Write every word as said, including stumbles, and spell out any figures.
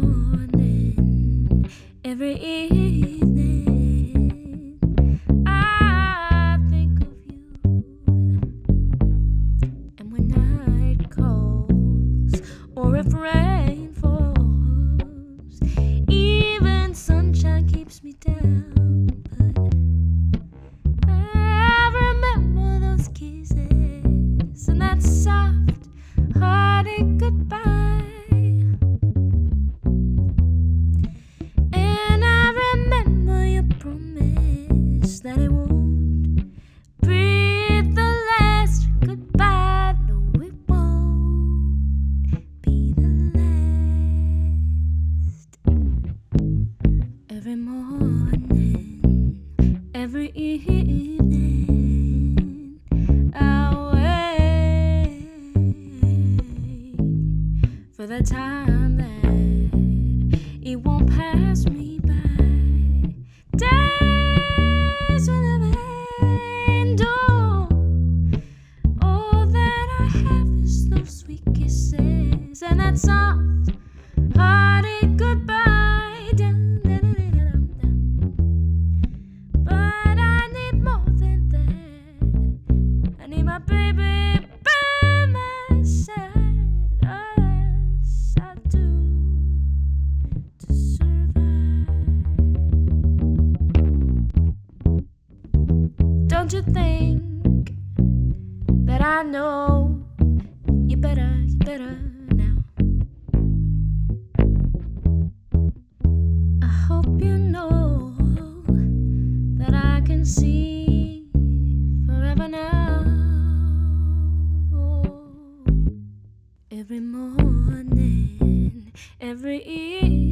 morning, every evening, I think of you. And when night calls, or if rain falls, even sunshine keeps me down. But I remember those kisses and that soft, hearted goodbye. And I remember your promise that it won't be the last goodbye. No, it won't be the last. Every morning, every evening, I'll wait for the time that it won't pass me by. Days will never end. Oh, all that I have is those sweet kisses and that soft, hearted goodbye. Dun, dun, dun, dun, dun, dun. But I need more than that. I need my baby by my side. Yes, I do, to survive. Don't you think that I know you better, you better now? I hope you know that I can see forever now. Every morning, every evening,